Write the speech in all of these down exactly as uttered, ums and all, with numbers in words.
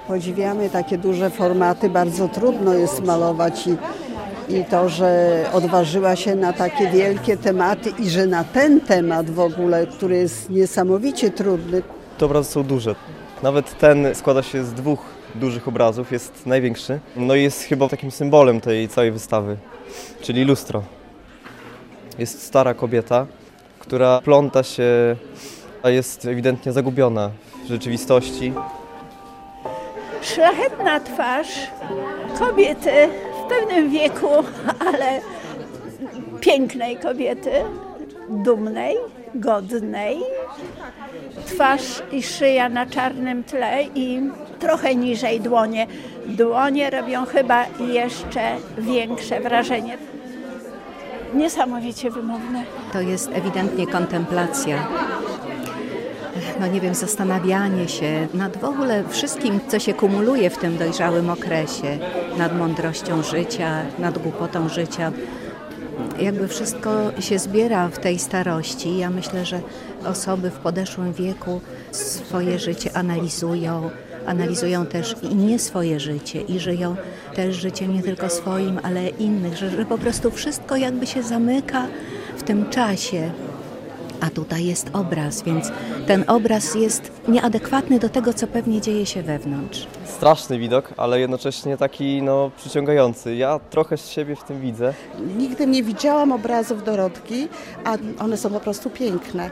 Podziwiamy takie duże formaty, bardzo trudno jest malować i, i to, że odważyła się na takie wielkie tematy i że na ten temat w ogóle, który jest niesamowicie trudny. Te obrazy są duże. Nawet ten składa się z dwóch dużych obrazów, jest największy. No i jest chyba takim symbolem tej całej wystawy, czyli lustro. Jest stara kobieta, która pląta się, a jest ewidentnie zagubiona w rzeczywistości. Szlachetna twarz kobiety w pewnym wieku, ale pięknej kobiety, dumnej, godnej. Twarz i szyja na czarnym tle i trochę niżej dłonie. Dłonie robią chyba jeszcze większe wrażenie. Niesamowicie wymowne. To jest ewidentnie kontemplacja. No nie wiem, zastanawianie się nad w ogóle wszystkim, co się kumuluje w tym dojrzałym okresie, nad mądrością życia, nad głupotą życia. Jakby wszystko się zbiera w tej starości. Ja myślę, że osoby w podeszłym wieku swoje życie analizują, analizują też i nie swoje życie i żyją też życie nie tylko swoim, ale innych, że, że po prostu wszystko jakby się zamyka w tym czasie. A tutaj jest obraz, więc ten obraz jest nieadekwatny do tego, co pewnie dzieje się wewnątrz. Straszny widok, ale jednocześnie taki no, przyciągający. Ja trochę z siebie w tym widzę. Nigdy nie widziałam obrazów Dorotki, a one są po prostu piękne.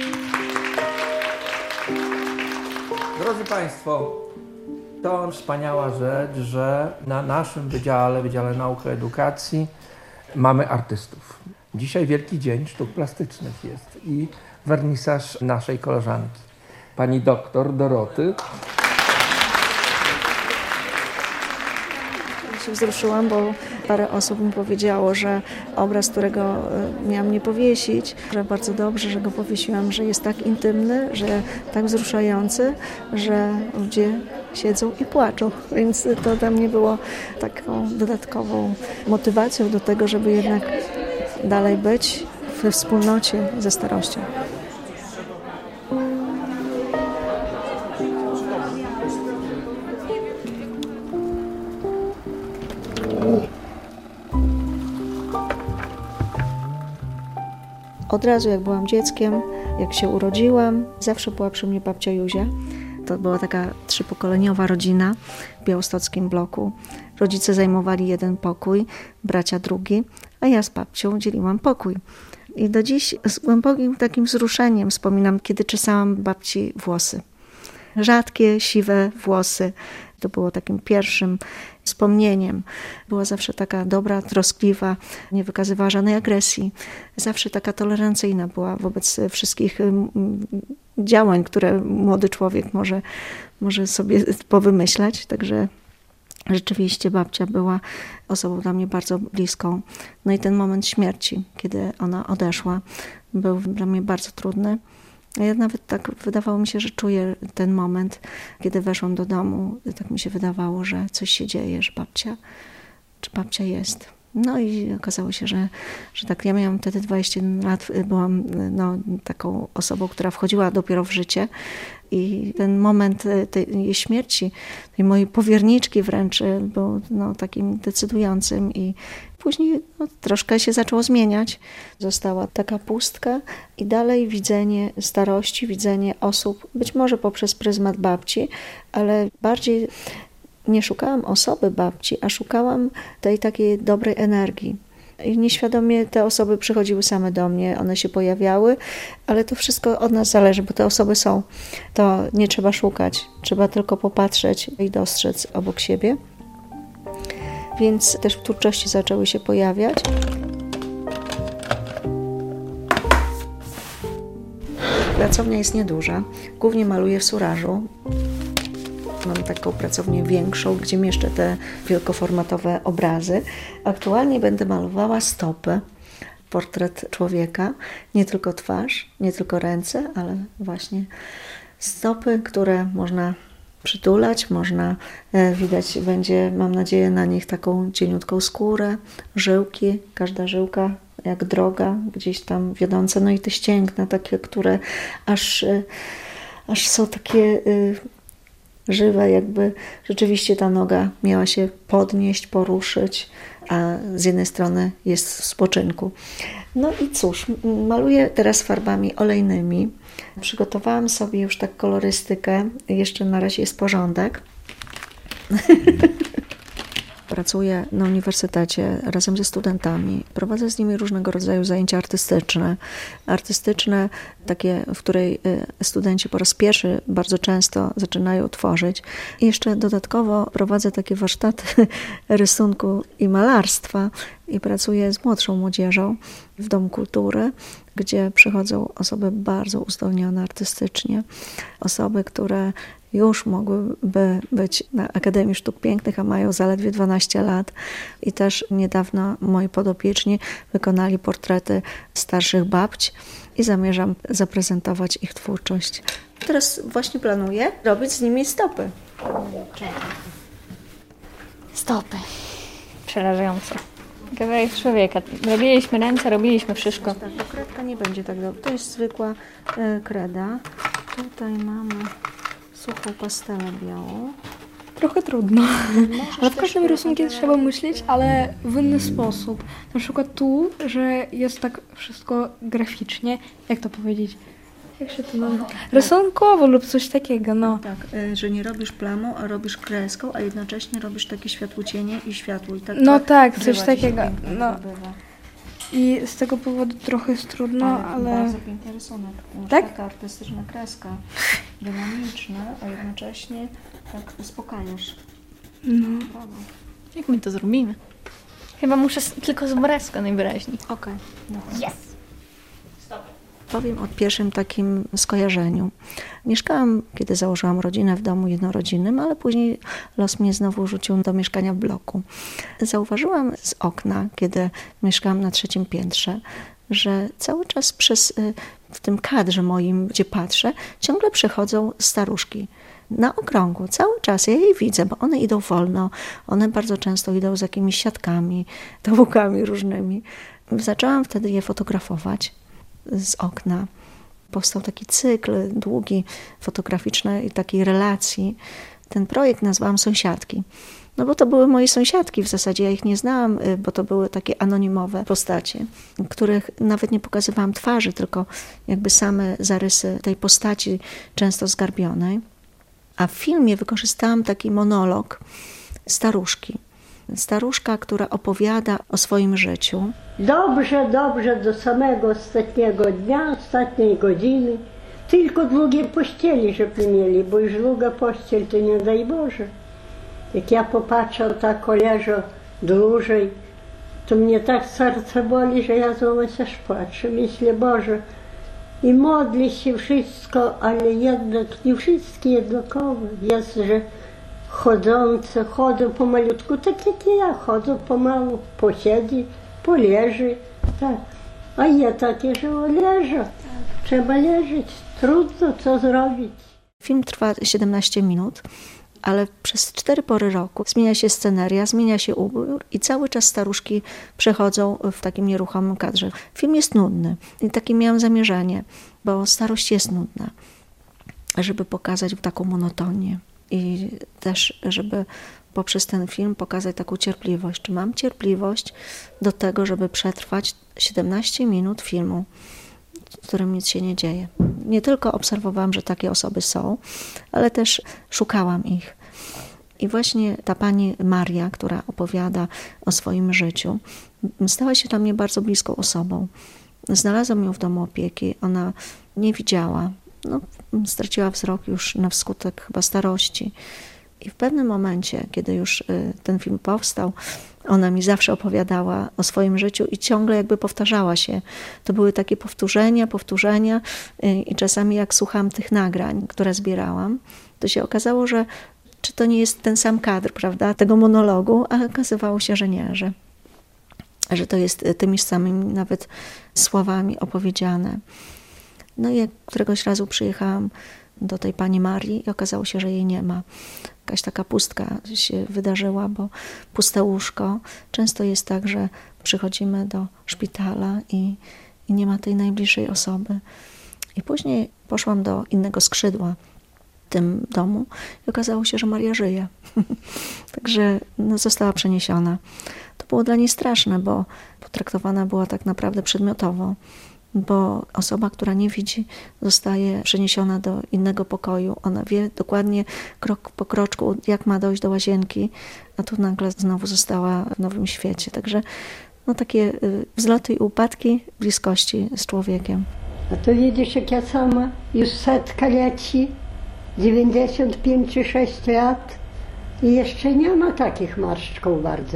Drodzy Państwo, to wspaniała rzecz, że na naszym Wydziale, Wydziale Nauki i Edukacji mamy artystów. Dzisiaj wielki dzień sztuk plastycznych jest i wernisaż naszej koleżanki, pani doktor Doroty. Ja się wzruszyłam, bo parę osób mi powiedziało, że obraz, którego miałam nie powiesić, że bardzo dobrze, że go powiesiłam, że jest tak intymny, że tak wzruszający, że ludzie siedzą i płaczą. Więc to dla mnie było taką dodatkową motywacją do tego, żeby jednak dalej być we wspólnocie ze starością. Od razu jak byłam dzieckiem, jak się urodziłam, zawsze była przy mnie babcia Józia. To była taka trzypokoleniowa rodzina w białostockim bloku. Rodzice zajmowali jeden pokój, bracia drugi, a ja z babcią dzieliłam pokój. I do dziś z głębokim takim wzruszeniem wspominam, kiedy czesałam babci włosy. Rzadkie, siwe włosy. To było takim pierwszym wspomnieniem. Była zawsze taka dobra, troskliwa, nie wykazywała żadnej agresji. Zawsze taka tolerancyjna była wobec wszystkich działań, które młody człowiek może, może sobie powymyślać. Także rzeczywiście babcia była osobą dla mnie bardzo bliską. No i ten moment śmierci, kiedy ona odeszła, był dla mnie bardzo trudny. Ja nawet tak wydawało mi się, że czuję ten moment, kiedy weszłam do domu. Tak mi się wydawało, że coś się dzieje, że babcia, czy babcia jest. No i okazało się, że, że tak. Ja miałam wtedy dwadzieścia jeden lat, byłam no, taką osobą, która wchodziła dopiero w życie. I ten moment tej jej śmierci, tej mojej powierniczki wręcz był no, takim decydującym i później no, troszkę się zaczęło zmieniać. Została taka pustka i dalej widzenie starości, widzenie osób, być może poprzez pryzmat babci, ale bardziej nie szukałam osoby babci, a szukałam tej takiej dobrej energii. I nieświadomie te osoby przychodziły same do mnie, one się pojawiały, ale to wszystko od nas zależy, bo te osoby są. To nie trzeba szukać, trzeba tylko popatrzeć i dostrzec obok siebie. Więc też twórczości zaczęły się pojawiać. Pracownia jest nieduża, głównie maluję w surażu. Mam taką pracownię większą, gdzie mieszczę te wielkoformatowe obrazy. Aktualnie będę malowała stopy, portret człowieka, nie tylko twarz, nie tylko ręce, ale właśnie stopy, które można przytulać, można, widać będzie, mam nadzieję, na nich taką cieniutką skórę, żyłki, każda żyłka jak droga gdzieś tam wiodąca, no i te ścięgna takie, które aż, aż są takie żywe, jakby rzeczywiście ta noga miała się podnieść, poruszyć, a z jednej strony jest w spoczynku. No i cóż, maluję teraz farbami olejnymi. Przygotowałam sobie już tak kolorystykę, jeszcze na razie jest porządek. Pracuję na uniwersytecie razem ze studentami. Prowadzę z nimi różnego rodzaju zajęcia artystyczne. Artystyczne, takie, w której studenci po raz pierwszy bardzo często zaczynają tworzyć. I jeszcze dodatkowo prowadzę takie warsztaty rysunku i malarstwa i pracuję z młodszą młodzieżą w Domu Kultury, gdzie przychodzą osoby bardzo uzdolnione artystycznie, osoby, które już mogłyby być na Akademii Sztuk Pięknych, a mają zaledwie dwanaście lat. I też niedawno moi podopieczni wykonali portrety starszych babć i zamierzam zaprezentować ich twórczość. Teraz właśnie planuję robić z nimi stopy. Stopy. Przerażające. Kawałek człowieka. Robiliśmy ręce, robiliśmy wszystko. Tak, to kredka nie będzie tak dobra. To jest zwykła y, kreda. Tutaj mamy suchą pastelę białą. Trochę trudno, ale w każdym rysunku trzeba myśleć, ale w inny sposób. Na przykład tu, że jest tak wszystko graficznie, jak to powiedzieć, jak się to nazywa? Rysunkowo lub coś takiego, no. Tak, że nie robisz plamą, a robisz kreską, a jednocześnie robisz takie światłocienie i światło. I tak no to tak, coś się takiego, no. Bywa. I z tego powodu trochę jest trudno, ale... ale... Bardzo piękny rysunek. Tak? Taka artystyczna kreska. Dynamiczna, a jednocześnie tak uspokajasz. No. Jak my to zrobimy? Chyba muszę s- tylko z obrazka najwyraźniej. Okej. Okay. Yes! Powiem o pierwszym takim skojarzeniu. Mieszkałam, kiedy założyłam rodzinę, w domu jednorodzinnym, ale później los mnie znowu rzucił do mieszkania w bloku. Zauważyłam z okna, kiedy mieszkałam na trzecim piętrze, że cały czas przez, w tym kadrze moim, gdzie patrzę, ciągle przechodzą staruszki. Na okrągło, cały czas. Ja je widzę, bo one idą wolno. One bardzo często idą z jakimiś siatkami, tawukami różnymi. Zaczęłam wtedy je fotografować z okna. Powstał taki cykl długi, fotograficzny i takiej relacji. Ten projekt nazwałam Sąsiadki. No bo to były moje sąsiadki, w zasadzie ja ich nie znałam, bo to były takie anonimowe postacie, których nawet nie pokazywałam twarzy, tylko jakby same zarysy tej postaci, często zgarbionej. A w filmie wykorzystałam taki monolog staruszki. Staruszka, która opowiada o swoim życiu. Dobrze, dobrze do samego ostatniego dnia, ostatniej godziny. Tylko długie pościeli, żeby mieli, bo już długa pościel to nie daj Boże. Jak ja popatrzę, tak leżę dłużej, to mnie tak serce boli, że ja znowu aż patrzę. Myślę, Boże, i modlę się wszystko, ale jednak nie wszystkie jednakowe. Jest, że chodzące, chodzą pomalutku, tak jak i ja, chodzą pomału, posiedzi, poleży, tak. A ja takie, że leżę, trzeba leżeć, trudno, co zrobić. Film trwa siedemnaście minut, ale przez cztery pory roku zmienia się sceneria, zmienia się ubiór i cały czas staruszki przechodzą w takim nieruchomym kadrze. Film jest nudny i takie miałam zamierzenie, bo starość jest nudna, żeby pokazać taką monotonię. I też, żeby poprzez ten film pokazać taką cierpliwość. Czy mam cierpliwość do tego, żeby przetrwać siedemnaście minut filmu, w którym nic się nie dzieje. Nie tylko obserwowałam, że takie osoby są, ale też szukałam ich. I właśnie ta pani Maria, która opowiada o swoim życiu, stała się dla mnie bardzo bliską osobą. Znalazłam ją w domu opieki, ona nie widziała. No, straciła wzrok już na skutek chyba starości. I w pewnym momencie, kiedy już ten film powstał, ona mi zawsze opowiadała o swoim życiu i ciągle jakby powtarzała się. To były takie powtórzenia, powtórzenia i czasami jak słuchałam tych nagrań, które zbierałam, to się okazało, że czy to nie jest ten sam kadr, prawda, tego monologu, a okazywało się, że nie, że, że to jest tymi samymi nawet słowami opowiedziane. No i jak któregoś razu przyjechałam do tej pani Marii i okazało się, że jej nie ma. Jakaś taka pustka się wydarzyła, bo puste łóżko. Często jest tak, że przychodzimy do szpitala i, i nie ma tej najbliższej osoby. I później poszłam do innego skrzydła tym domu i okazało się, że Maria żyje. Także no, została przeniesiona. To było dla niej straszne, bo potraktowana była tak naprawdę przedmiotowo, bo osoba, która nie widzi, zostaje przeniesiona do innego pokoju. Ona wie dokładnie krok po kroczku, jak ma dojść do łazienki, a tu nagle znowu została w nowym świecie. Także no, takie wzloty i upadki bliskości z człowiekiem. A to widzisz, jak ja sama już setka leci, dziewięćdziesiąt pięć czy sześć lat i jeszcze nie ma takich marszczków bardzo.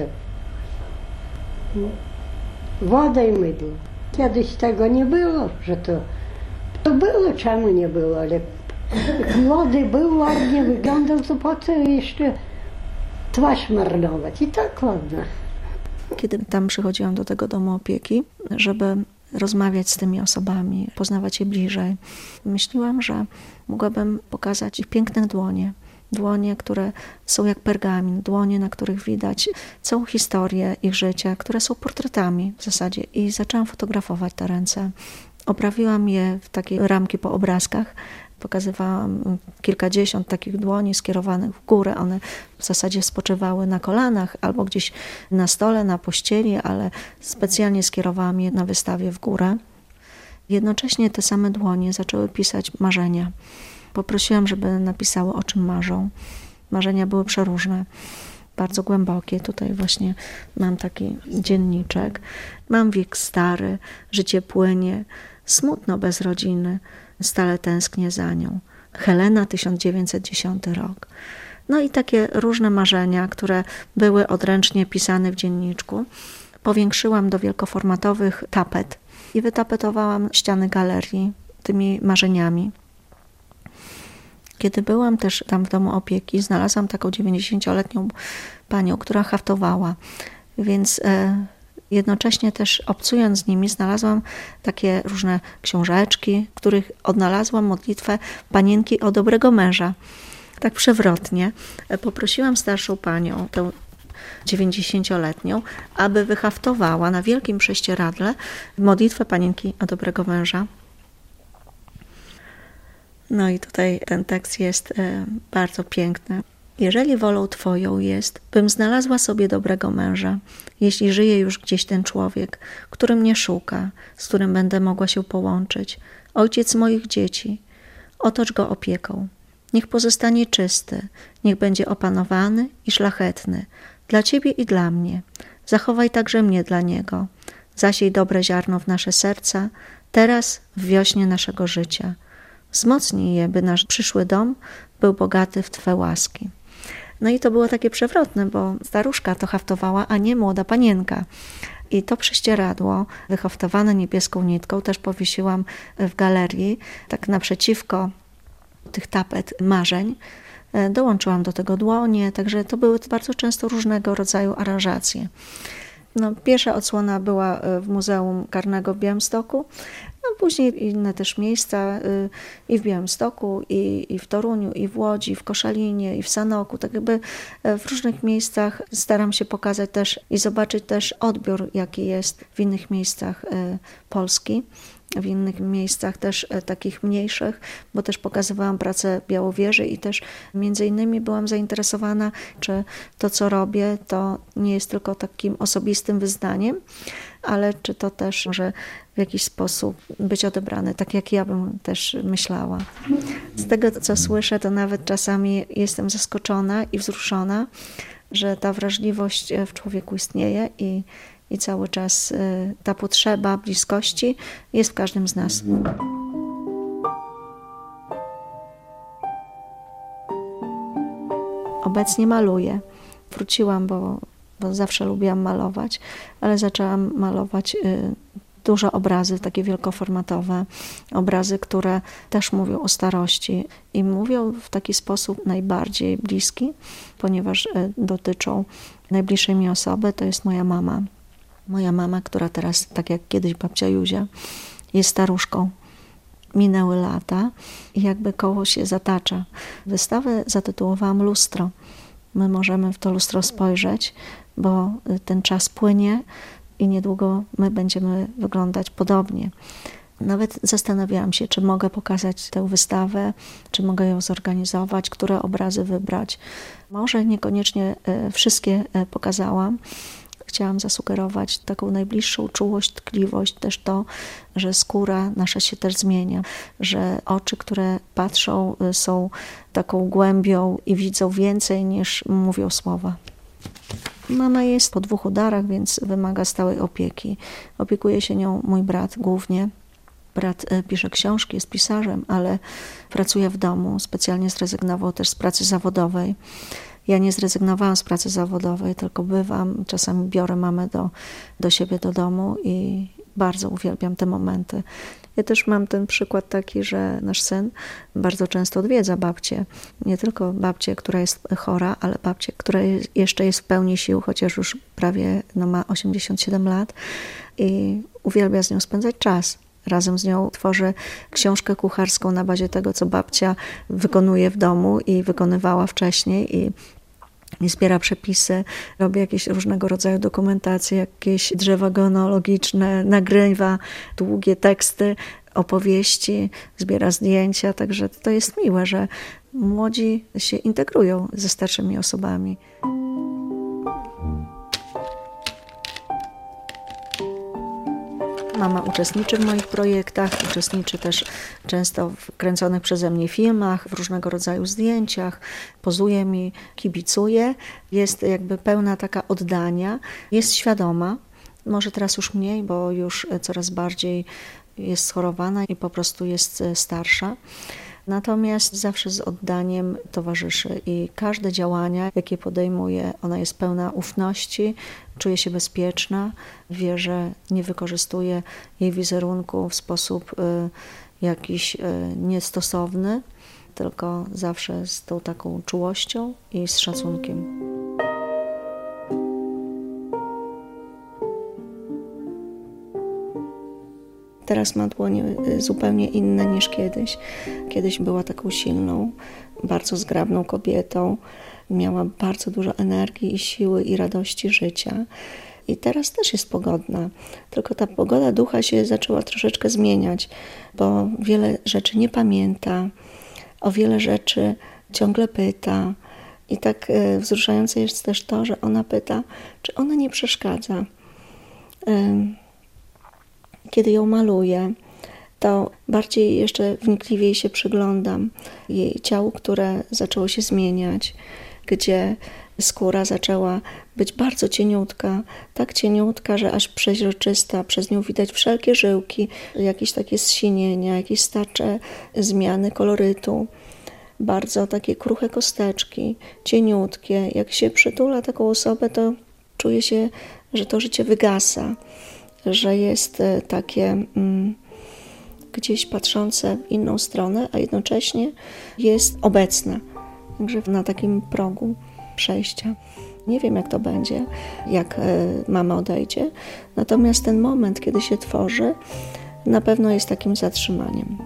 Woda i mydło. Kiedyś tego nie było, że to, to było, czemu nie było, ale młody był, ładnie wyglądał, to po co jeszcze twarz marnować i tak ładna. Kiedy tam przychodziłam do tego domu opieki, żeby rozmawiać z tymi osobami, poznawać je bliżej, myślałam, że mogłabym pokazać ich piękne dłonie. Dłonie, które są jak pergamin, dłonie, na których widać całą historię ich życia, które są portretami w zasadzie. I zaczęłam fotografować te ręce. Oprawiłam je w takie ramki po obrazkach. Pokazywałam kilkadziesiąt takich dłoni skierowanych w górę. One w zasadzie spoczywały na kolanach albo gdzieś na stole, na pościeli, ale specjalnie skierowałam je na wystawie w górę. Jednocześnie te same dłonie zaczęły pisać marzenia. Poprosiłam, żeby napisały, o czym marzą. Marzenia były przeróżne, bardzo głębokie. Tutaj właśnie mam taki dzienniczek. Mam wiek stary, życie płynie, smutno bez rodziny, stale tęsknię za nią. Helena, tysiąc dziewięćset dziesiąty rok. No i takie różne marzenia, które były odręcznie pisane w dzienniczku. Powiększyłam do wielkoformatowych tapet i wytapetowałam ściany galerii tymi marzeniami. Kiedy byłam też tam w domu opieki, znalazłam taką dziewięćdziesięcioletnią panią, która haftowała, więc e, jednocześnie też obcując z nimi znalazłam takie różne książeczki, w których odnalazłam modlitwę Panienki o dobrego męża. Tak przewrotnie poprosiłam starszą panią, tę dziewięćdziesięcioletnią, aby wyhaftowała na wielkim prześcieradle modlitwę Panienki o dobrego męża. No i tutaj ten tekst jest bardzo piękny. Jeżeli wolą Twoją jest, bym znalazła sobie dobrego męża, jeśli żyje już gdzieś ten człowiek, który mnie szuka, z którym będę mogła się połączyć, ojciec moich dzieci, otocz go opieką. Niech pozostanie czysty, niech będzie opanowany i szlachetny, dla Ciebie i dla mnie. Zachowaj także mnie dla niego. Zasiej dobre ziarno w nasze serca, teraz w wiośnie naszego życia. Wzmocnij je, by nasz przyszły dom był bogaty w Twe łaski. No i to było takie przewrotne, bo staruszka to haftowała, a nie młoda panienka. I to prześcieradło, wyhaftowane niebieską nitką, też powiesiłam w galerii, tak naprzeciwko tych tapet marzeń. Dołączyłam do tego dłonie, także to były bardzo często różnego rodzaju aranżacje. No, pierwsza odsłona była w Muzeum Karnego w Białymstoku, no, później inne też miejsca i w Białymstoku, i, i w Toruniu, i w Łodzi, i w Koszalinie, i w Sanoku. Tak jakby w różnych miejscach staram się pokazać też i zobaczyć też odbiór, jaki jest w innych miejscach Polski. W innych miejscach też takich mniejszych, bo też pokazywałam pracę Białowieży i też między innymi byłam zainteresowana, czy to, co robię, to nie jest tylko takim osobistym wyznaniem, ale czy to też może w jakiś sposób być odebrane, tak jak ja bym też myślała. Z tego, co słyszę, to nawet czasami jestem zaskoczona i wzruszona, że ta wrażliwość w człowieku istnieje i I cały czas ta potrzeba bliskości jest w każdym z nas. Obecnie maluję. Wróciłam, bo, bo zawsze lubiłam malować, ale zaczęłam malować duże obrazy, takie wielkoformatowe, obrazy, które też mówią o starości i mówią w taki sposób najbardziej bliski, ponieważ dotyczą najbliższej mi osoby, to jest moja mama. Moja mama, która teraz, tak jak kiedyś babcia Józia, jest staruszką. Minęły lata i jakby koło się zatacza. Wystawę zatytułowałam Lustro. My możemy w to lustro spojrzeć, bo ten czas płynie i niedługo my będziemy wyglądać podobnie. Nawet zastanawiałam się, czy mogę pokazać tę wystawę, czy mogę ją zorganizować, które obrazy wybrać. Może niekoniecznie wszystkie pokazałam. Chciałam zasugerować taką najbliższą czułość, tkliwość, też to, że skóra nasza się też zmienia, że oczy, które patrzą, są taką głębią i widzą więcej niż mówią słowa. Mama jest po dwóch udarach, więc wymaga stałej opieki. Opiekuje się nią mój brat głównie. Brat pisze książki, jest pisarzem, ale pracuje w domu. Specjalnie zrezygnował też z pracy zawodowej. Ja nie zrezygnowałam z pracy zawodowej, tylko bywam, czasami biorę mamę do, do siebie do domu i bardzo uwielbiam te momenty. Ja też mam ten przykład taki, że nasz syn bardzo często odwiedza babcię. Nie tylko babcię, która jest chora, ale babcię, która jeszcze jest w pełni sił, chociaż już prawie no, ma osiemdziesiąt siedem lat i uwielbia z nią spędzać czas. Razem z nią tworzy książkę kucharską na bazie tego, co babcia wykonuje w domu i wykonywała wcześniej i, i zbiera przepisy, robi jakieś różnego rodzaju dokumentacje, jakieś drzewa genealogiczne, nagrywa długie teksty, opowieści, zbiera zdjęcia, także to jest miłe, że młodzi się integrują ze starszymi osobami. Mama uczestniczy w moich projektach, uczestniczy też często w kręconych przeze mnie filmach, w różnego rodzaju zdjęciach, pozuje mi, kibicuje. Jest jakby pełna taka oddania, jest świadoma, może teraz już mniej, bo już coraz bardziej jest schorowana i po prostu jest starsza. Natomiast zawsze z oddaniem towarzyszy i każde działania, jakie podejmuje, ona jest pełna ufności, czuje się bezpieczna, wie, że nie wykorzystuje jej wizerunku w sposób y, jakiś y, niestosowny, tylko zawsze z tą taką czułością i z szacunkiem. Teraz ma dłonie zupełnie inne niż kiedyś. Kiedyś była taką silną, bardzo zgrabną kobietą. Miała bardzo dużo energii i siły i radości życia. I teraz też jest pogodna. Tylko ta pogoda ducha się zaczęła troszeczkę zmieniać, bo wiele rzeczy nie pamięta, o wiele rzeczy ciągle pyta. I tak wzruszające jest też to, że ona pyta, czy ona nie przeszkadza. Kiedy ją maluję, to bardziej jeszcze wnikliwiej się przyglądam jej ciału, które zaczęło się zmieniać, gdzie skóra zaczęła być bardzo cieniutka, tak cieniutka, że aż przeźroczysta, przez nią widać wszelkie żyłki, jakieś takie zsinienia, jakieś starcze zmiany kolorytu, bardzo takie kruche kosteczki, cieniutkie. Jak się przytula taką osobę, to czuje się, że to życie wygasa, że jest takie mm, gdzieś patrzące w inną stronę, a jednocześnie jest obecna. Także na takim progu przejścia. Nie wiem, jak to będzie, jak mama odejdzie, natomiast ten moment, kiedy się tworzy, na pewno jest takim zatrzymaniem.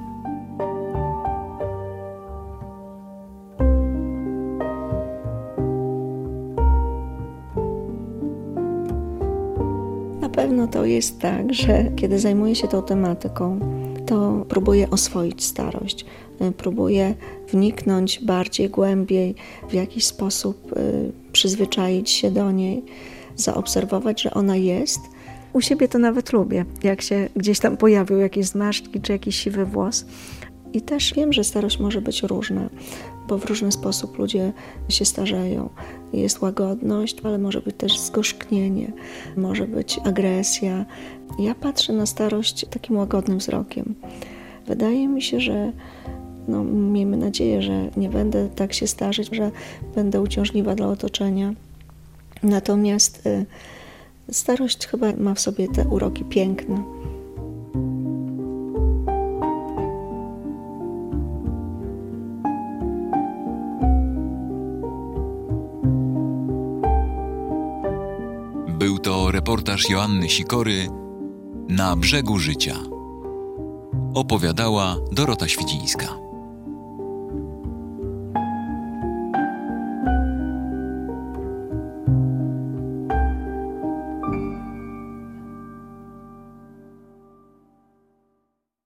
Na pewno to jest tak, że kiedy zajmuję się tą tematyką, to próbuję oswoić starość, próbuję wniknąć bardziej, głębiej, w jakiś sposób przyzwyczaić się do niej, zaobserwować, że ona jest. U siebie to nawet lubię, jak się gdzieś tam pojawią jakieś zmarszczki czy jakiś siwy włos. I też wiem, że starość może być różna, bo w różny sposób ludzie się starzeją. Jest łagodność, ale może być też zgorzknienie, może być agresja. Ja patrzę na starość takim łagodnym wzrokiem. Wydaje mi się, że no, miejmy nadzieję, że nie będę tak się starzeć, że będę uciążliwa dla otoczenia. Natomiast y, starość chyba ma w sobie te uroki piękne. Był to reportaż Joanny Sikory Na brzegu życia. Opowiadała Dorota Świdzińska.